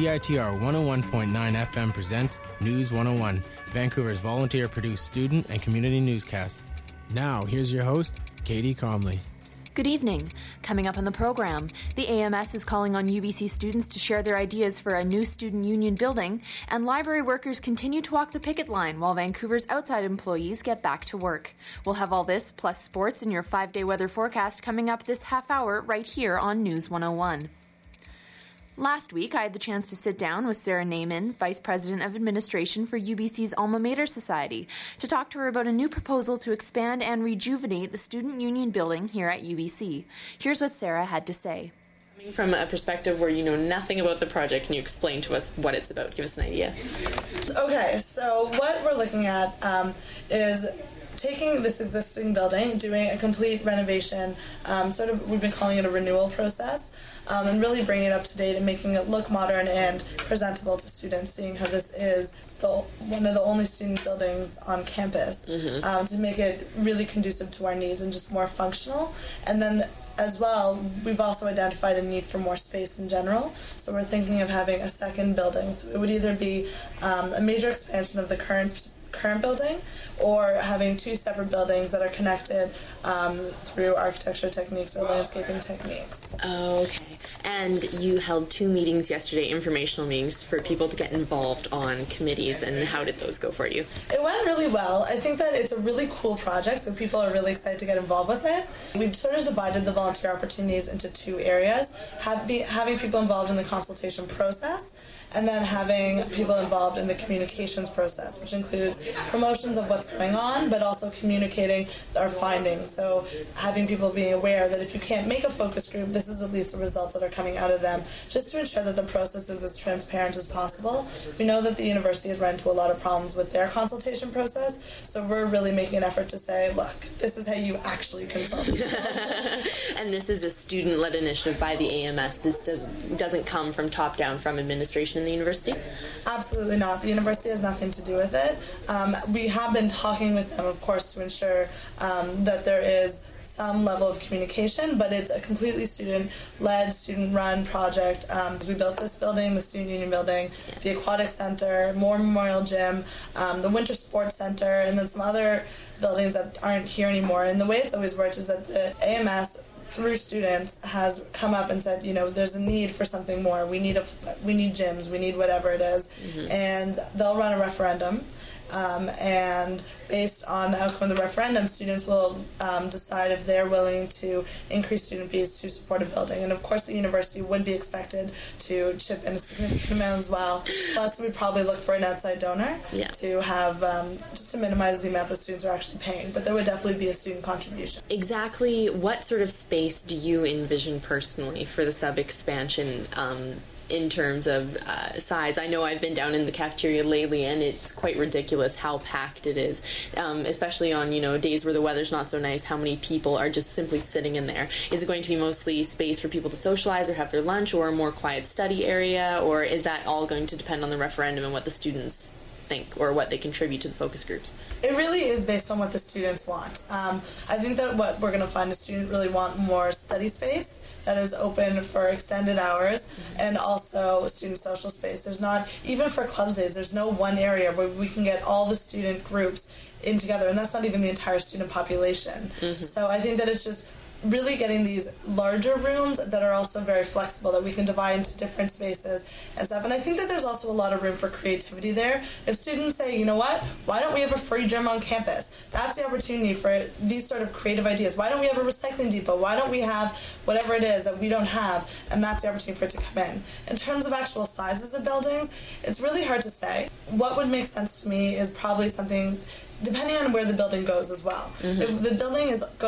CITR 101.9 FM presents News 101, Vancouver's volunteer-produced student and community newscast. Now, here's your host, Katie Comley. Good evening. Coming up on the program, the AMS is calling on UBC students to share their ideas for a new student union building, and library workers continue to walk the picket line while Vancouver's outside employees get back to work. We'll have all this plus sports in your 5-day weather forecast coming up this half hour right here on News 101. Last week, I had the chance to sit down with Sarah Naiman, Vice President of Administration for UBC's Alma Mater Society, to talk to her about a new proposal to expand and rejuvenate the Student Union building here at UBC. Here's what Sarah had to say. Coming from a perspective where you know nothing about the project, can you explain to us what it's about? Give us an idea. Okay, so what we're looking at is taking this existing building, doing a complete renovation, we've been calling it a renewal process, and really bringing it up to date and making it look modern and presentable to students, seeing how this is one of the only student buildings on campus, to make it really conducive to our needs and just more functional. And then as well, we've also identified a need for more space in general, so we're thinking of having a second building. So it would either be a major expansion of the current building, or having two separate buildings that are connected through architecture techniques or landscaping techniques. Okay. And you held 2 meetings yesterday, informational meetings for people to get involved on committees, and how did those go for you? It went really well. I think that it's a really cool project, so people are really excited to get involved with it. We've sort of divided the volunteer opportunities into 2 areas, having people involved in the consultation process, and then having people involved in the communications process, which includes promotions of what's going on, but also communicating our findings. So having people being aware that if you can't make a focus group, this is at least the results that are coming out of them, just to ensure that the process is as transparent as possible. We know that the university has run into a lot of problems with their consultation process, so we're really making an effort to say, look, this is how you actually consult. And this is a student-led initiative by the AMS. This doesn't come from top-down, from administration in the university? Absolutely not. The university has nothing to do with it. We have been talking with them, of course, to ensure that there is some level of communication, but it's a completely student-led, student-run project. We built this building, the Student Union building, the Aquatic Center, Moore Memorial Gym, the Winter Sports Center, and then some other buildings that aren't here anymore. And the way it's always worked is that the AMS, through students, has come up and said, there's a need for something more. We need gyms, we need whatever it is. And they'll run a referendum. And based on the outcome of the referendum, students will decide if they're willing to increase student fees to support a building. And of course, the university would be expected to chip in a significant amount as well. Plus, we'd probably look for an outside donor to have, just to minimize the amount that students are actually paying. But there would definitely be a student contribution. Exactly what sort of space do you envision personally for the sub-expansion in terms of size? I know I've been down in the cafeteria lately, and it's quite ridiculous how packed it is, especially on days where the weather's not so nice, how many people are just simply sitting in there. Is it going to be mostly space for people to socialize or have their lunch, or a more quiet study area, or is that all going to depend on the referendum and what the students think or what they contribute to the focus groups? It really is based on what the students want. I think that what we're going to find is students really want more study space that is open for extended hours, and also student social space. There's not, even for clubs days, there's no one area where we can get all the student groups in together, and that's not even the entire student population. So I think that it's just really getting these larger rooms that are also very flexible, that we can divide into different spaces and stuff. And I think that there's also a lot of room for creativity there. If students say, you know what, why don't we have a free gym on campus? That's the opportunity for these sort of creative ideas. Why don't we have a recycling depot? Why don't we have whatever it is that we don't have? And that's the opportunity for it to come in. In terms of actual sizes of buildings, it's really hard to say. What would make sense to me is probably something, depending on where the building goes as well. If the building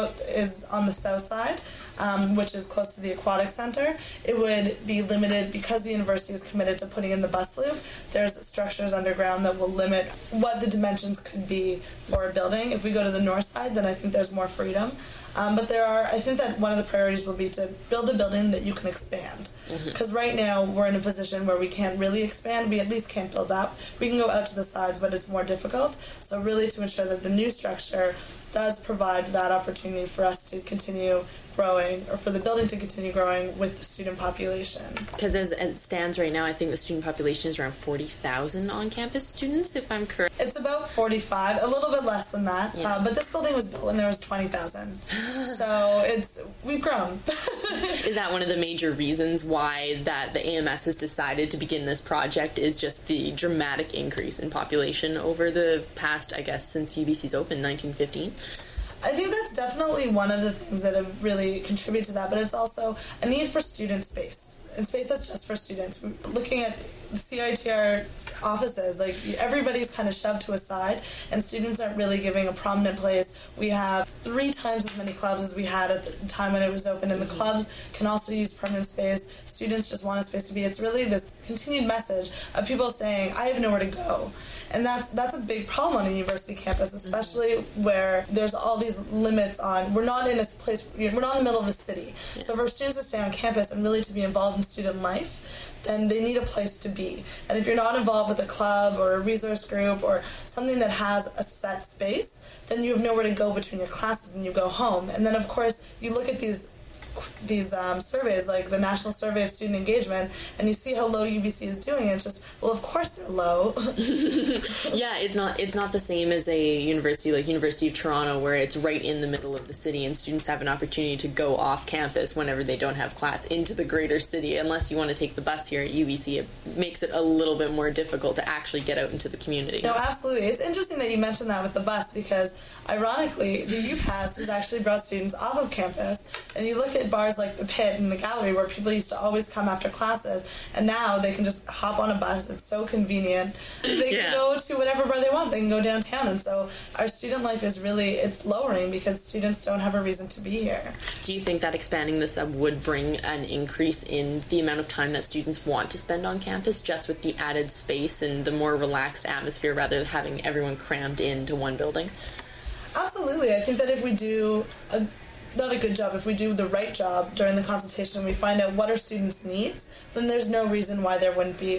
is on the south side, which is close to the Aquatic Center, it would be limited because the university is committed to putting in the bus loop. There's structures underground that will limit what the dimensions could be for a building. If we go to the north side, then I think there's more freedom. But I think that one of the priorities will be to build a building that you can expand. Because right now we're in a position where we can't really expand. We at least can't build up. We can go out to the sides, but it's more difficult. So really to ensure that the new structure does provide that opportunity for us to continue growing, or for the building to continue growing with the student population. Because as it stands right now, I think the student population is around 40,000 on-campus students, if I'm correct. It's about 45, a little bit less than that. Yeah. But this building was built when there was 20,000. So we've grown. Is that one of the major reasons why that the AMS has decided to begin this project, is just the dramatic increase in population over the past, I guess, since UBC's opened, 1915? I think that's definitely one of the things that have really contributed to that, but it's also a need for student space, and space that's just for students. Looking at the CITR offices, like, everybody's kind of shoved to a side, and students aren't really giving a prominent place. We have 3 times as many clubs as we had at the time when it was open, and the clubs can also use permanent space. Students just want a space to be. It's really this continued message of people saying, I have nowhere to go. And that's a big problem on a university campus, especially where there's all these limits on, we're not in a place, we're not in the middle of the city. Yeah. So for students to stay on campus and really to be involved in student life, then they need a place to be. And if you're not involved with a club or a resource group or something that has a set space, then you have nowhere to go between your classes and you go home. And then, of course, you look at these surveys, like the National Survey of Student Engagement, and you see how low UBC is doing. It's just, well, of course they're low. Yeah, it's not the same as a university like University of Toronto, where it's right in the middle of the city and students have an opportunity to go off campus whenever they don't have class into the greater city. Unless you want to take the bus here at UBC, it makes it a little bit more difficult to actually get out into the community. No, absolutely. It's interesting that you mentioned that with the bus, because ironically, the UPass has actually brought students off of campus, and you look at bars like the Pit and the Gallery where people used to always come after classes, and now they can just hop on a bus. It's so convenient. They can go to whatever bar they want. They can go downtown, and so our student life is really, it's lowering because students don't have a reason to be here. Do you think that expanding the sub would bring an increase in the amount of time that students want to spend on campus, just with the added space and the more relaxed atmosphere rather than having everyone crammed into one building? Absolutely. I think that if we do not a good job, if we do the right job during the consultation and we find out what our students' needs, then there's no reason why there wouldn't be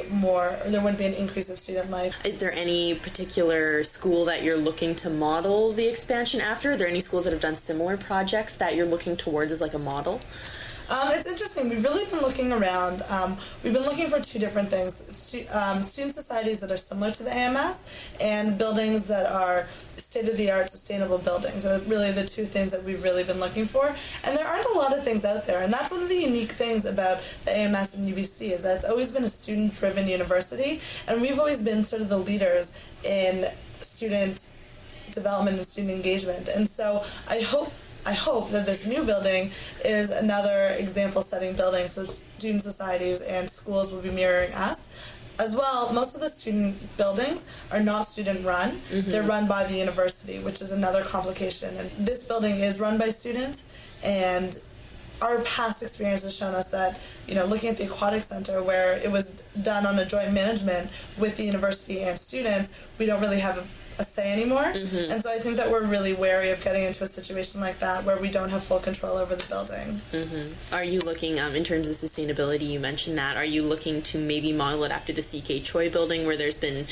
an increase of student life. Is there any particular school that you're looking to model the expansion after? Are there any schools that have done similar projects that you're looking towards as like a model? It's interesting. We've really been looking around. We've been looking for 2 different things. Student societies that are similar to the AMS and buildings that are state-of-the-art sustainable buildings are really the 2 things that we've really been looking for. And there aren't a lot of things out there. And that's one of the unique things about the AMS and UBC, is that it's always been a student-driven university. And we've always been sort of the leaders in student development and student engagement. And so I hope that this new building is another example-setting building, so student societies and schools will be mirroring us. As well, most of the student buildings are not student-run. Mm-hmm. They're run by the university, which is another complication. And this building is run by students, and our past experience has shown us that, looking at the Aquatic Center, where it was done on a joint management with the university and students, we don't really have a say anymore. Mm-hmm. And so I think that we're really wary of getting into a situation like that where we don't have full control over the building. Mm-hmm. Are you looking, in terms of sustainability, you mentioned that, are you looking to maybe model it after the CK Choi building, where there's been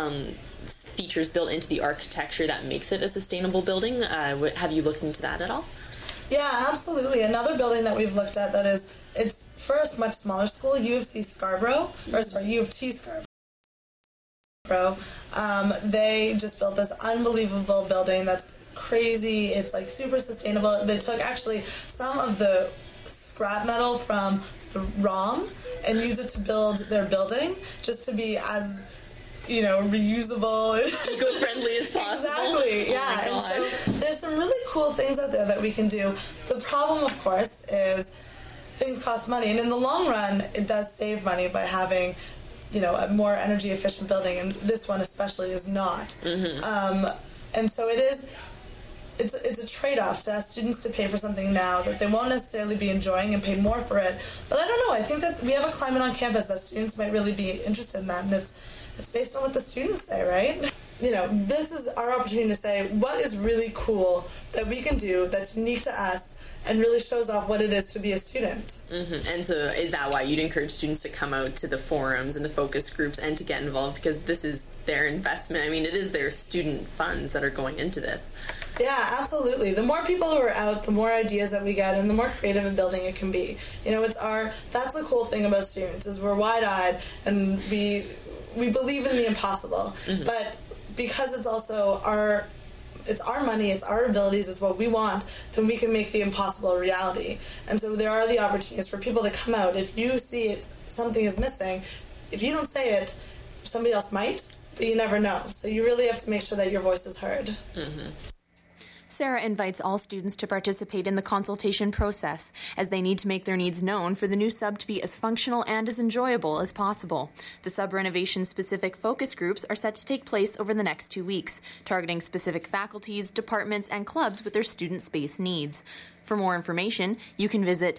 features built into the architecture that makes it a sustainable building? Have you looked into that at all? Yeah, absolutely. Another building that we've looked at it's for a much smaller school, U of T Scarborough. They just built this unbelievable building that's crazy. It's like super sustainable. They took actually some of the scrap metal from the ROM and used it to build their building, just to be as reusable, eco-friendly as possible. Exactly, yeah. Oh, and so there's some really cool things out there that we can do. The problem, of course, is things cost money, and in the long run, it does save money by having a more energy efficient building, and this one especially is not. Mm-hmm. And so it's a trade-off to ask students to pay for something now that they won't necessarily be enjoying and pay more for it. But I don't know, I think that we have a climate on campus that students might really be interested in that, and it's based on what the students say, right? This is our opportunity to say what is really cool that we can do that's unique to us and really shows off what it is to be a student. Mm-hmm. And so is that why you'd encourage students to come out to the forums and the focus groups and to get involved, because this is their investment? I mean, it is their student funds that are going into this. Yeah, absolutely. The more people who are out, the more ideas that we get, and the more creative a building it can be. You know, that's the cool thing about students, is we're wide-eyed and we believe in the impossible. Mm-hmm. But because it's also our money, it's our abilities, it's what we want, then we can make the impossible a reality. And so there are the opportunities for people to come out. If you see something is missing, if you don't say it, somebody else might, but you never know. So you really have to make sure that your voice is heard. Mm-hmm. Sarah invites all students to participate in the consultation process, as they need to make their needs known for the new sub to be as functional and as enjoyable as possible. The sub renovation-specific focus groups are set to take place over the next 2 weeks, targeting specific faculties, departments, and clubs with their student space needs. For more information, you can visit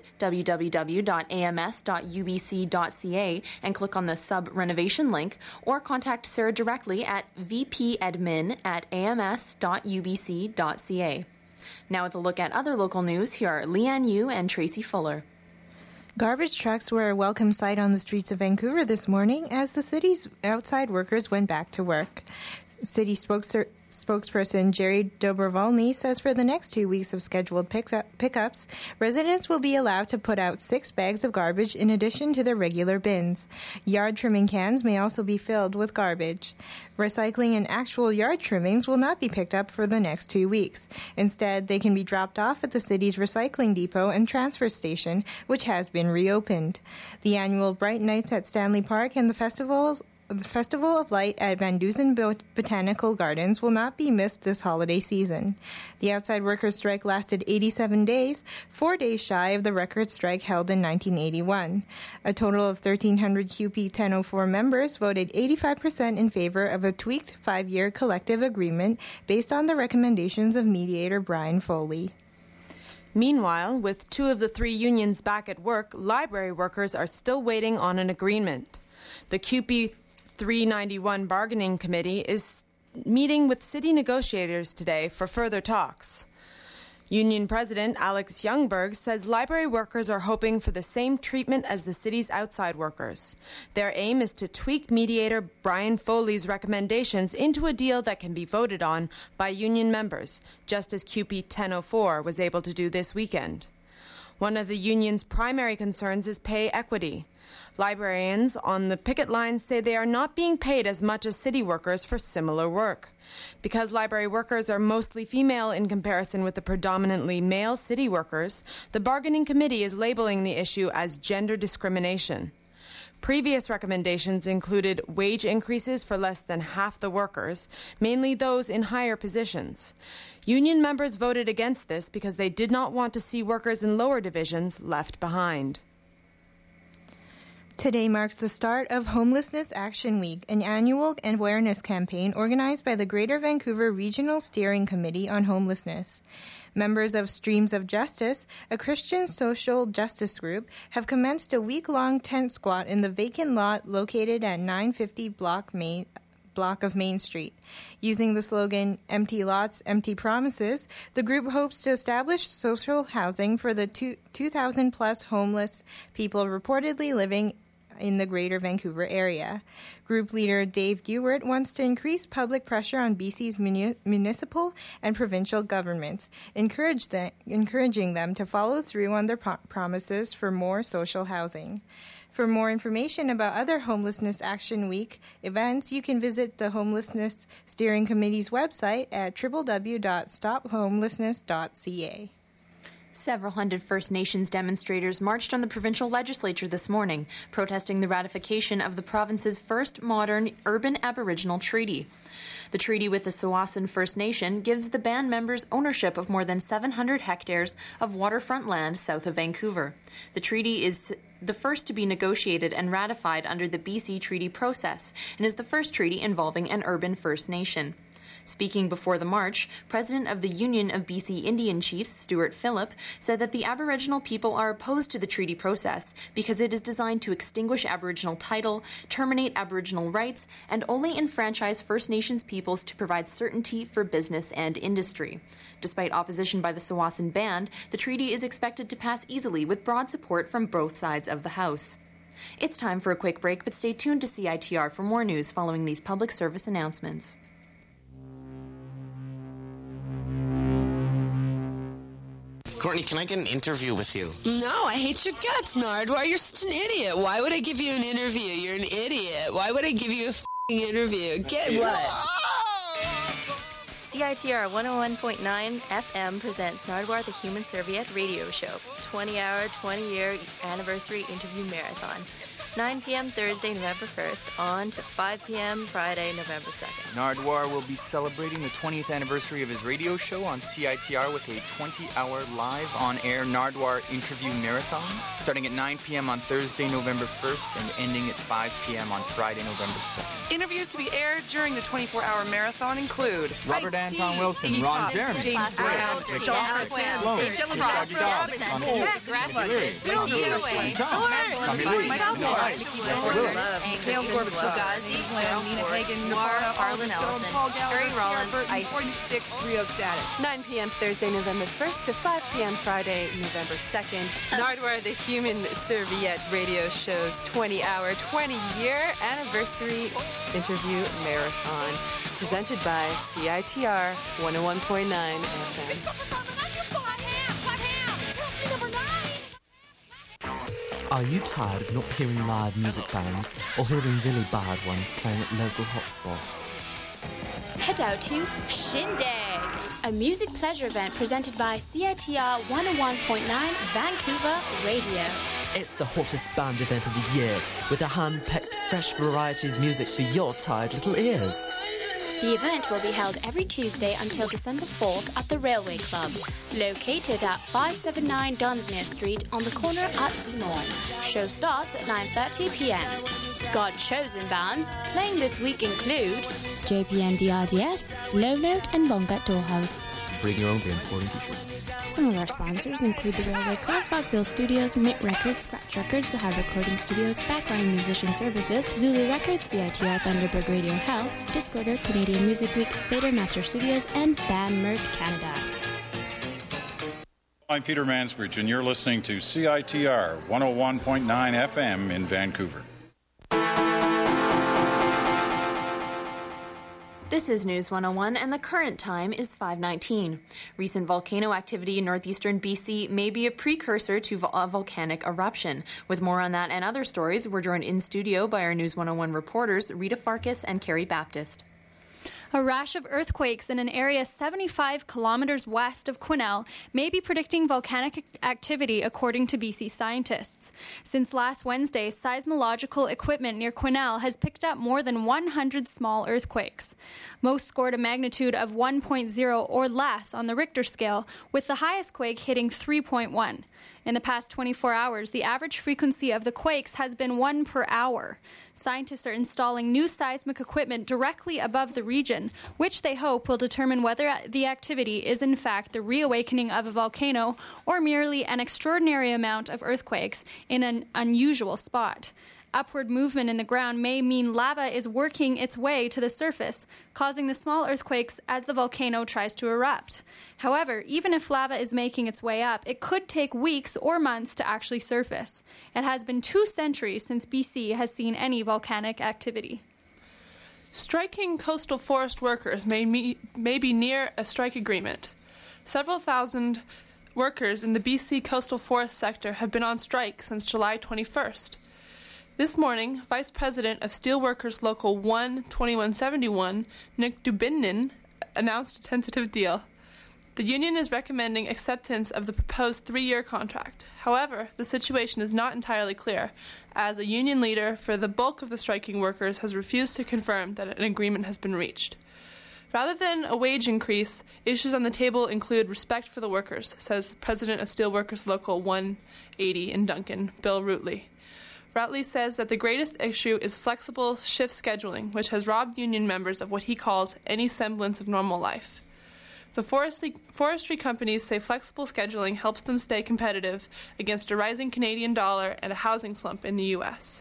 www.ams.ubc.ca and click on the sub renovation link, or contact Sarah directly at vpadmin@ams.ubc.ca. Now with a look at other local news, here are Leanne Yu and Tracy Fuller. Garbage trucks were a welcome sight on the streets of Vancouver this morning as the city's outside workers went back to work. City spokesperson Jerry Dobrovolny says for the next 2 weeks of scheduled pickups, residents will be allowed to put out 6 bags of garbage in addition to their regular bins. Yard trimming cans may also be filled with garbage. Recycling and actual yard trimmings will not be picked up for the next 2 weeks. Instead, they can be dropped off at the city's recycling depot and transfer station, which has been reopened. The annual Bright Nights at Stanley Park and the Festival of Light at Van Dusen Botanical Gardens will not be missed this holiday season. The outside workers' strike lasted 87 days, 4 days shy of the record strike held in 1981. A total of 1,300 QP 1004 members voted 85% in favor of a tweaked 5-year collective agreement based on the recommendations of mediator Brian Foley. Meanwhile, with 2 of the 3 unions back at work, library workers are still waiting on an agreement. The QP 391 Bargaining Committee is meeting with city negotiators today for further talks. Union President Alex Youngberg says library workers are hoping for the same treatment as the city's outside workers. Their aim is to tweak mediator Brian Foley's recommendations into a deal that can be voted on by union members, just as QP 1004 was able to do this weekend. One of the union's primary concerns is pay equity. Librarians on the picket lines say they are not being paid as much as city workers for similar work. Because library workers are mostly female in comparison with the predominantly male city workers, the bargaining committee is labeling the issue as gender discrimination. Previous recommendations included wage increases for less than half the workers, mainly those in higher positions. Union members voted against this because they did not want to see workers in lower divisions left behind. Today marks the start of Homelessness Action Week, an annual awareness campaign organized by the Greater Vancouver Regional Steering Committee on Homelessness. Members of Streams of Justice, a Christian social justice group, have commenced a week-long tent squat in the vacant lot located at 950 block of Main Street. Using the slogan, "Empty Lots, Empty Promises," the group hopes to establish social housing for the 2,000-plus homeless people reportedly living in the Greater Vancouver area. Group leader Dave Gewert wants to increase public pressure on BC's municipal and provincial governments, encouraging them to follow through on their promises for more social housing. For more information about other Homelessness Action Week events, you can visit the Homelessness Steering Committee's website at www.stophomelessness.ca. Several hundred First Nations demonstrators marched on the provincial legislature this morning, protesting the ratification of the province's first modern urban Aboriginal treaty. The treaty with the Tsawwassen First Nation gives the band members ownership of more than 700 hectares of waterfront land south of Vancouver. The treaty is the first to be negotiated and ratified under the BC treaty process and is the first treaty involving an urban First Nation. Speaking before the march, President of the Union of BC Indian Chiefs, Stuart Phillip, said that the Aboriginal people are opposed to the treaty process because it is designed to extinguish Aboriginal title, terminate Aboriginal rights, and only enfranchise First Nations peoples to provide certainty for business and industry. Despite opposition by the Tsawwassen Band, the treaty is expected to pass easily with broad support from both sides of the House. It's time for a quick break, but stay tuned to CITR for more news following these public service announcements. Courtney, can I get an interview with you? No, I hate your guts, Nardwar. You're such an idiot. Why would I give you an interview? You're an idiot. Why would I give you a f***ing interview? Get what? CITR 101.9 FM presents Nardwar the Human Serviette radio show, 20-hour, 20-year anniversary interview marathon. 9 p.m. Thursday, November 1st, on to 5 p.m. Friday, November 2nd. Nardwar will be celebrating the 20th anniversary of his radio show on CITR with a 20-hour live on-air Nardwar interview marathon, starting at 9 p.m. on Thursday, November 1st, and ending at 5 p.m. on Friday, November 2nd. Interviews to be aired during the 24-hour marathon include Robert Anton Wilson, Ron Jeremy, James Brown, John Sloan, Kale Corbett, Fugazi, Nina Hagen, Harlan Ellison, Harry Rollins, Ice 9 p.m. Thursday, November 1st to 5 p.m. Friday, November 2nd. Nardwar the Human Serviette radio show's 20-hour, 20-year anniversary interview marathon, presented by CITR 101.9 FM. Are you tired of not hearing live music bands or hearing really bad ones playing at local hotspots? Head out to Shindig, a music pleasure event presented by CITR 101.9 Vancouver Radio. It's the hottest band event of the year, with a hand-picked fresh variety of music for your tired little ears. The event will be held every Tuesday until December 4th at the Railway Club, located at 579 Dunsmuir Street on the corner at Lawn. Show starts at 9:30 p.m. God-chosen bands playing this week include JPN DRDS, Low Note and Bongat Dollhouse. Bring your own green sporting t-shirts. Some of our sponsors include the Railway Club, Rockville Studios, Mint Records, Scratch Records, The Hard Recording Studios, Backline Musician Services, Zulu Records, CITR Thunderbird Radio Hell, Discorder, Canadian Music Week, Vader Master Studios, and Band Merc Canada. I'm Peter Mansbridge, and you're listening to CITR 101.9 FM in Vancouver. This is News 101, and the current time is 5:19. Recent volcano activity in northeastern BC may be a precursor to a volcanic eruption. With more on that and other stories, we're joined in studio by our News 101 reporters, Rita Farkas and Carrie Baptist. A rash of earthquakes in an area 75 kilometers west of Quesnel may be predicting volcanic activity, according to BC scientists. Since last Wednesday, seismological equipment near Quesnel has picked up more than 100 small earthquakes. Most scored a magnitude of 1.0 or less on the Richter scale, with the highest quake hitting 3.1. In the past 24 hours, the average frequency of the quakes has been 1 per hour. Scientists are installing new seismic equipment directly above the region, which they hope will determine whether the activity is in fact the reawakening of a volcano or merely an extraordinary amount of earthquakes in an unusual spot. Upward movement in the ground may mean lava is working its way to the surface, causing the small earthquakes as the volcano tries to erupt. However, even if lava is making its way up, it could take weeks or months to actually surface. It has been 2 centuries since BC has seen any volcanic activity. Striking coastal forest workers may be near a strike agreement. Several thousand workers in the BC coastal forest sector have been on strike since July 21st. This morning, Vice President of Steelworkers Local 1-2171, Nick Dubinin, announced a tentative deal. The union is recommending acceptance of the proposed 3-year contract. However, the situation is not entirely clear, as a union leader for the bulk of the striking workers has refused to confirm that an agreement has been reached. Rather than a wage increase, issues on the table include respect for the workers, says the President of Steelworkers Local 180 in Duncan, Bill Rootley. Rutley says that the greatest issue is flexible shift scheduling, which has robbed union members of what he calls any semblance of normal life. The forestry companies say flexible scheduling helps them stay competitive against a rising Canadian dollar and a housing slump in the U.S.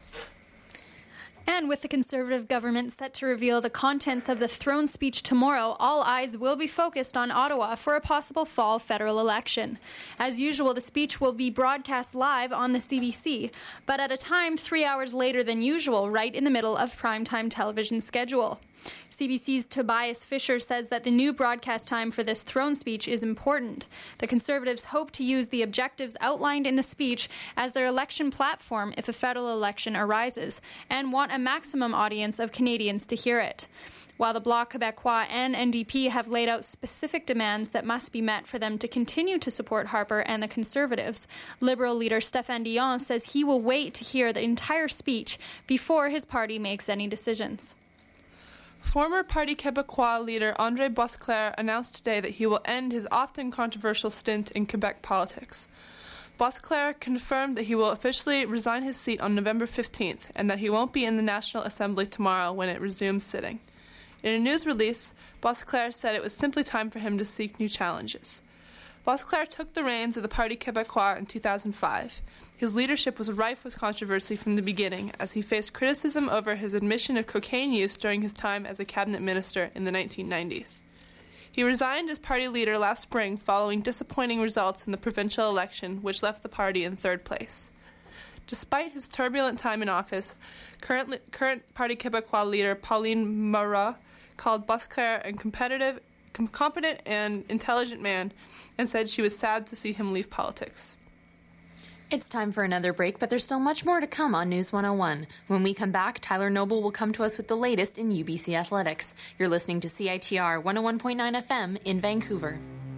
And with the Conservative government set to reveal the contents of the throne speech tomorrow, all eyes will be focused on Ottawa for a possible fall federal election. As usual, the speech will be broadcast live on the CBC, but at a time 3 hours later than usual, right in the middle of primetime television schedule. CBC's Tobias Fisher says that the new broadcast time for this throne speech is important. The Conservatives hope to use the objectives outlined in the speech as their election platform if a federal election arises, and want a maximum audience of Canadians to hear it. While the Bloc Québécois and NDP have laid out specific demands that must be met for them to continue to support Harper and the Conservatives, Liberal leader Stéphane Dion says he will wait to hear the entire speech before his party makes any decisions. Former Parti Québécois leader André Boisclair announced today that he will end his often controversial stint in Quebec politics. Boisclair confirmed that he will officially resign his seat on November 15th and that he won't be in the National Assembly tomorrow when it resumes sitting. In a news release, Boisclair said it was simply time for him to seek new challenges. Boisclair took the reins of the Parti Québécois in 2005. His leadership was rife with controversy from the beginning, as he faced criticism over his admission of cocaine use during his time as a cabinet minister in the 1990s. He resigned as party leader last spring following disappointing results in the provincial election, which left the party in third place. Despite his turbulent time in office, current Parti Québécois leader Pauline Marois called Boisclair a competent and intelligent man and said she was sad to see him leave politics. It's time for another break, but there's still much more to come on News 101. When we come back, Tyler Noble will come to us with the latest in UBC athletics. You're listening to CITR 101.9 FM in Vancouver.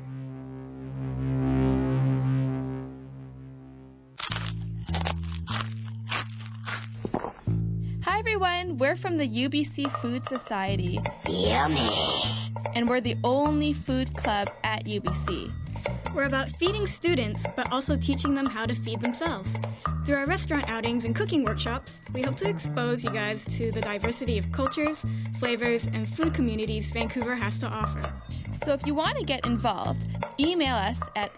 Hi everyone, we're from the UBC Food Society. Yummy! And we're the only food club at UBC. We're about feeding students, but also teaching them how to feed themselves. Through our restaurant outings and cooking workshops, we hope to expose you guys to the diversity of cultures, flavors, and food communities Vancouver has to offer. So if you want to get involved, email us at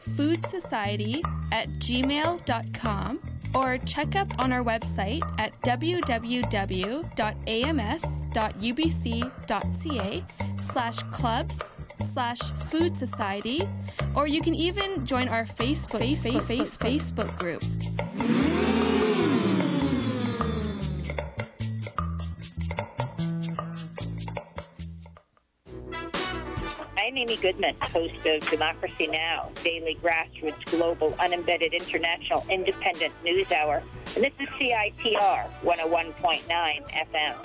foodsociety@gmail.com or check up on our website at www.ams.ubc.ca/clubs/food society, or you can even join our Facebook group. I'm Amy Goodman, host of Democracy Now!, daily grassroots, global, unembedded, international, independent news hour. And this is CITR 101.9 FM.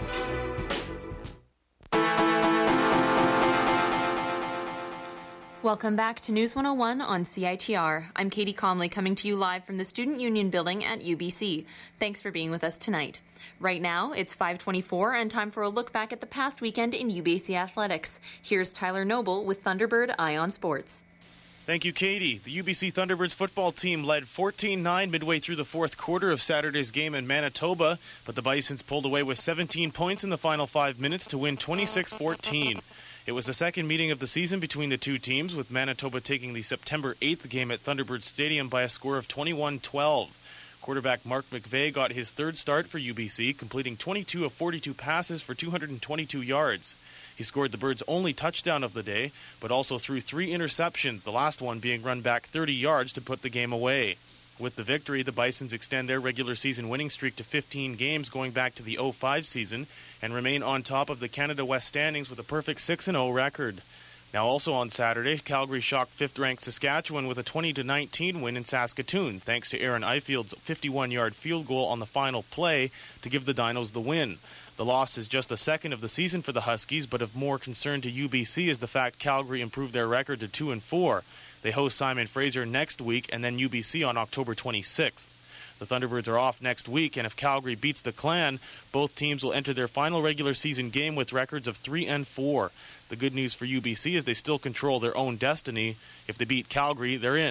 Welcome back to News 101 on CITR. I'm Katie Comley coming to you live from the Student Union Building at UBC. Thanks for being with us tonight. Right now, it's 5:24 and time for a look back at the past weekend in UBC athletics. Here's Tyler Noble with Thunderbird Eye on Sports. Thank you, Katie. The UBC Thunderbirds football team led 14-9 midway through the fourth quarter of Saturday's game in Manitoba, but the Bisons pulled away with 17 points in the final 5 minutes to win 26-14. It was the second meeting of the season between the two teams, with Manitoba taking the September 8th game at Thunderbird Stadium by a score of 21-12. Quarterback Mark McVeigh got his third start for UBC, completing 22 of 42 passes for 222 yards. He scored the Birds' only touchdown of the day, but also threw 3 interceptions, the last one being run back 30 yards to put the game away. With the victory, the Bisons extend their regular season winning streak to 15 games going back to the 05 season and remain on top of the Canada West standings with a perfect 6-0 record. Now also on Saturday, Calgary shocked 5th-ranked Saskatchewan with a 20-19 win in Saskatoon, thanks to Aaron Eifield's 51-yard field goal on the final play to give the Dinos the win. The loss is just the second of the season for the Huskies, but of more concern to UBC is the fact Calgary improved their record to 2-4. They host Simon Fraser next week and then UBC on October 26th. The Thunderbirds are off next week, and if Calgary beats the Clan, both teams will enter their final regular season game with records of 3-4. The good news for UBC is they still control their own destiny. If they beat Calgary, they're in.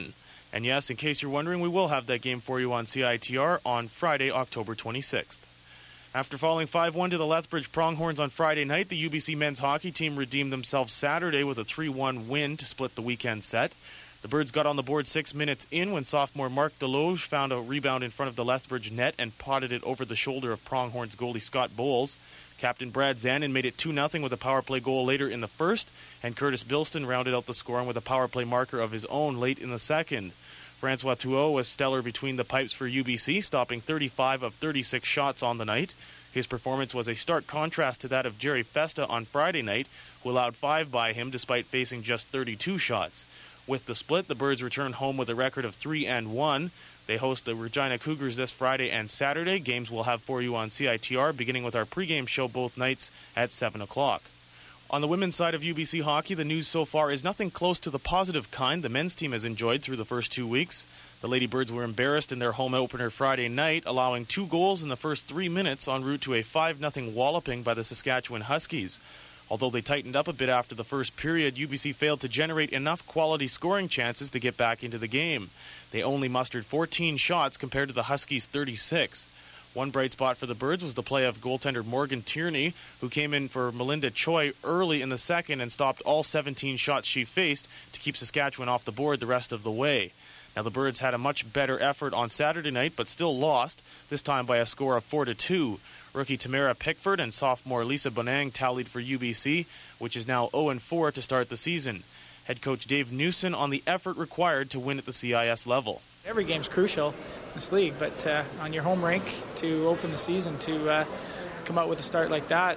And yes, in case you're wondering, we will have that game for you on CITR on Friday, October 26th. After falling 5-1 to the Lethbridge Pronghorns on Friday night, the UBC men's hockey team redeemed themselves Saturday with a 3-1 win to split the weekend set. The Birds got on the board 6 minutes in when sophomore Mark Deloge found a rebound in front of the Lethbridge net and potted it over the shoulder of Pronghorns goalie Scott Bowles. Captain Brad Zanin made it 2-0 with a power play goal later in the first, and Curtis Bilston rounded out the scoring with a power play marker of his own late in the second. Francois Thuot was stellar between the pipes for UBC, stopping 35 of 36 shots on the night. His performance was a stark contrast to that of Jerry Festa on Friday night, who allowed 5 by him despite facing just 32 shots. With the split, the Birds returned home with a record of 3-1. They host the Regina Cougars this Friday and Saturday. Games we'll have for you on CITR, beginning with our pregame show both nights at 7 o'clock. On the women's side of UBC hockey, the news so far is nothing close to the positive kind the men's team has enjoyed through the first 2 weeks. The Lady Birds were embarrassed in their home opener Friday night, allowing 2 goals in the first 3 minutes en route to a 5-0 walloping by the Saskatchewan Huskies. Although they tightened up a bit after the first period, UBC failed to generate enough quality scoring chances to get back into the game. They only mustered 14 shots compared to the Huskies' 36. One bright spot for the Birds was the play of goaltender Morgan Tierney, who came in for Melinda Choi early in the second and stopped all 17 shots she faced to keep Saskatchewan off the board the rest of the way. Now, the Birds had a much better effort on Saturday night, but still lost, this time by a score of 4-2. Rookie Tamara Pickford and sophomore Lisa Bonang tallied for UBC, which is now 0-4 to start the season. Head coach Dave Newson on the effort required to win at the CIS level. Every game's crucial in this league, but on your home rink to open the season, to come out with a start like that,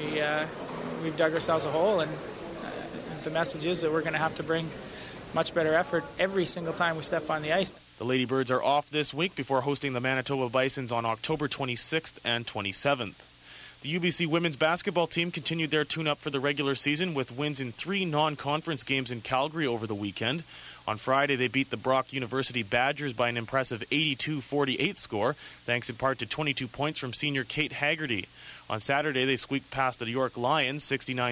we've dug ourselves a hole, and the message is that we're going to have to bring much better effort every single time we step on the ice. The Lady Birds are off this week before hosting the Manitoba Bisons on October 26th and 27th. The UBC women's basketball team continued their tune-up for the regular season with wins in 3 non-conference games in Calgary over the weekend. On Friday, they beat the Brock University Badgers by an impressive 82-48 score, thanks in part to 22 points from senior Kate Haggerty. On Saturday, they squeaked past the York Lions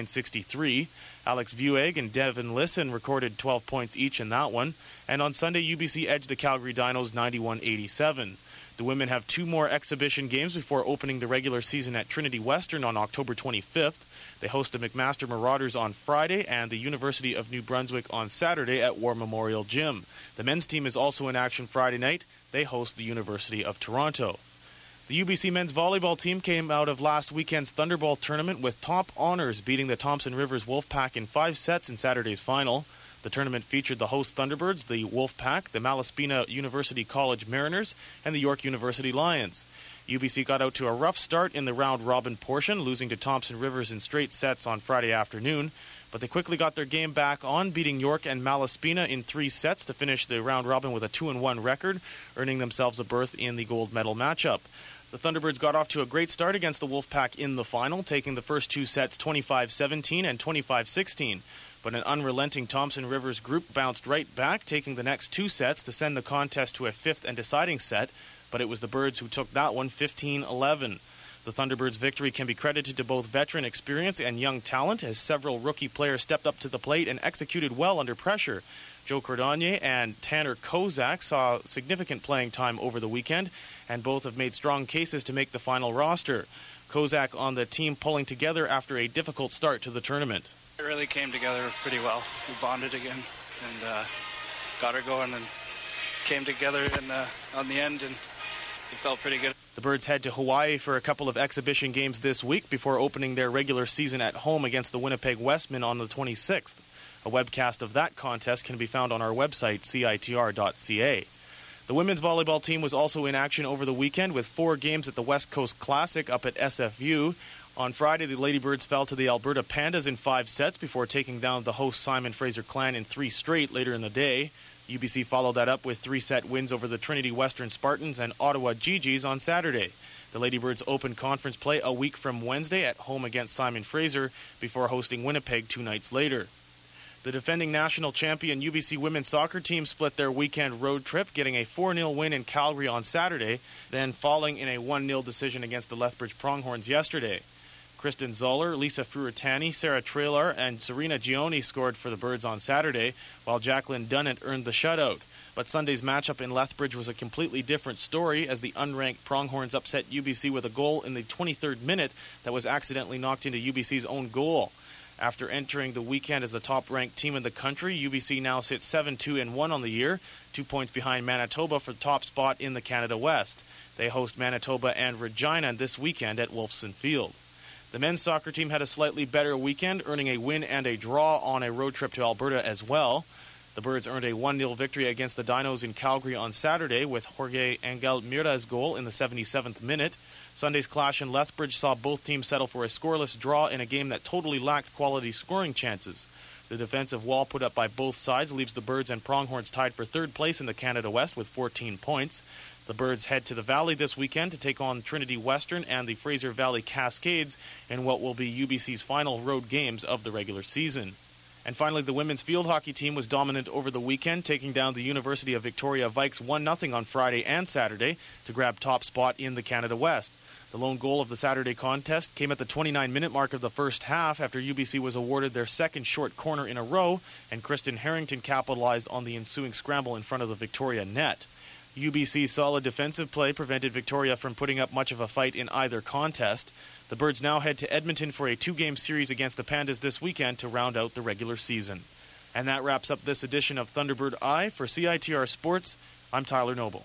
69-63. Alex Vueg and Devin Lisson recorded 12 points each in that one. And on Sunday, UBC edged the Calgary Dinos 91-87. The women have 2 more exhibition games before opening the regular season at Trinity Western on October 25th. They host the McMaster Marauders on Friday and the University of New Brunswick on Saturday at War Memorial Gym. The men's team is also in action Friday night. They host the University of Toronto. The UBC men's volleyball team came out of last weekend's Thunderball tournament with top honors, beating the Thompson Rivers Wolfpack in 5 sets in Saturday's final. The tournament featured the host Thunderbirds, the Wolfpack, the Malaspina University College Mariners, and the York University Lions. UBC got out to a rough start in the round-robin portion, losing to Thompson Rivers in straight sets on Friday afternoon. But they quickly got their game back on, beating York and Malaspina in 3 sets to finish the round-robin with a 2-1 record, earning themselves a berth in the gold medal matchup. The Thunderbirds got off to a great start against the Wolfpack in the final, taking the first 2 sets 25-17 and 25-16. But an unrelenting Thompson Rivers group bounced right back, taking the next 2 sets to send the contest to a 5th and deciding set. But it was the Birds who took that one 15-11. The Thunderbirds' victory can be credited to both veteran experience and young talent, as several rookie players stepped up to the plate and executed well under pressure. Joe Cordonnier and Tanner Kozak saw significant playing time over the weekend, and both have made strong cases to make the final roster. Kozak on the team pulling together after a difficult start to the tournament. It really came together pretty well. We bonded again and got her going and came together on the end, and it felt pretty good. The Birds head to Hawaii for a couple of exhibition games this week before opening their regular season at home against the Winnipeg Westmen on the 26th. A webcast of that contest can be found on our website, citr.ca. The women's volleyball team was also in action over the weekend with 4 games at the West Coast Classic up at SFU. On Friday, the Lady Birds fell to the Alberta Pandas in 5 sets before taking down the host Simon Fraser Clan in 3 straight later in the day. UBC followed that up with 3-set wins over the Trinity Western Spartans and Ottawa Gee-Gees on Saturday. The Lady Birds opened conference play a week from Wednesday at home against Simon Fraser before hosting Winnipeg 2 nights later. The defending national champion UBC women's soccer team split their weekend road trip, getting a 4-0 win in Calgary on Saturday, then falling in a 1-0 decision against the Lethbridge Pronghorns yesterday. Kristen Zoller, Lisa Fruitani, Sarah Trailer, and Serena Gioni scored for the Birds on Saturday, while Jacqueline Dunnett earned the shutout. But Sunday's matchup in Lethbridge was a completely different story as the unranked Pronghorns upset UBC with a goal in the 23rd minute that was accidentally knocked into UBC's own goal. After entering the weekend as the top-ranked team in the country, UBC now sits 7-2-1 on the year, 2 points behind Manitoba for the top spot in the Canada West. They host Manitoba and Regina this weekend at Wolfson Field. The men's soccer team had a slightly better weekend, earning a win and a draw on a road trip to Alberta as well. The Birds earned a 1-0 victory against the Dinos in Calgary on Saturday with Jorge Angel Mira's goal in the 77th minute. Sunday's clash in Lethbridge saw both teams settle for a scoreless draw in a game that totally lacked quality scoring chances. The defensive wall put up by both sides leaves the Birds and Pronghorns tied for third place in the Canada West with 14 points. The Birds head to the Valley this weekend to take on Trinity Western and the Fraser Valley Cascades in what will be UBC's final road games of the regular season. And finally, the women's field hockey team was dominant over the weekend, taking down the University of Victoria Vikes 1-0 on Friday and Saturday to grab top spot in the Canada West. The lone goal of the Saturday contest came at the 29-minute mark of the first half after UBC was awarded their second short corner in a row, and Kristen Harrington capitalized on the ensuing scramble in front of the Victoria net. UBC's solid defensive play prevented Victoria from putting up much of a fight in either contest. The Birds now head to Edmonton for a 2-game series against the Pandas this weekend to round out the regular season. And that wraps up this edition of Thunderbird Eye. For CITR Sports, I'm Tyler Noble.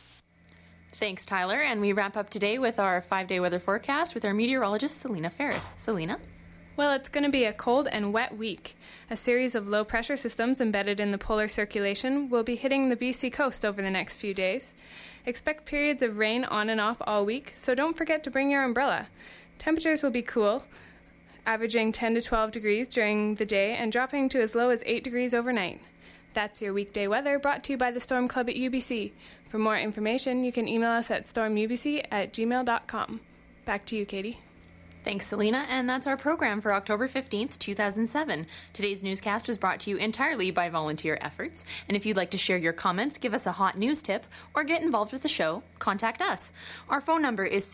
Thanks, Tyler. And we wrap up today with our 5-day weather forecast with our meteorologist, Selena Ferris. Selena? Well, it's going to be a cold and wet week. A series of low-pressure systems embedded in the polar circulation will be hitting the BC coast over the next few days. Expect periods of rain on and off all week, so don't forget to bring your umbrella. Temperatures will be cool, averaging 10 to 12 degrees during the day and dropping to as low as 8 degrees overnight. That's your weekday weather brought to you by the Storm Club at UBC. For more information, you can email us at stormubc@gmail.com. Back to you, Katie. Thanks, Selena, and that's our program for October 15th, 2007. Today's newscast was brought to you entirely by volunteer efforts, and if you'd like to share your comments, give us a hot news tip, or get involved with the show, contact us. Our phone number is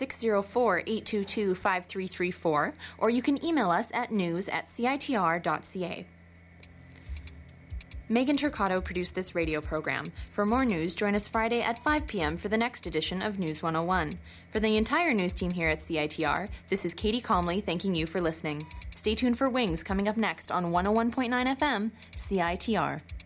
604-822-5334, or you can email us at news@citr.ca. Megan Turcotto produced this radio program. For more news, join us Friday at 5 p.m. for the next edition of News 101. For the entire news team here at CITR, this is Katie Comley thanking you for listening. Stay tuned for Wings coming up next on 101.9 FM, CITR.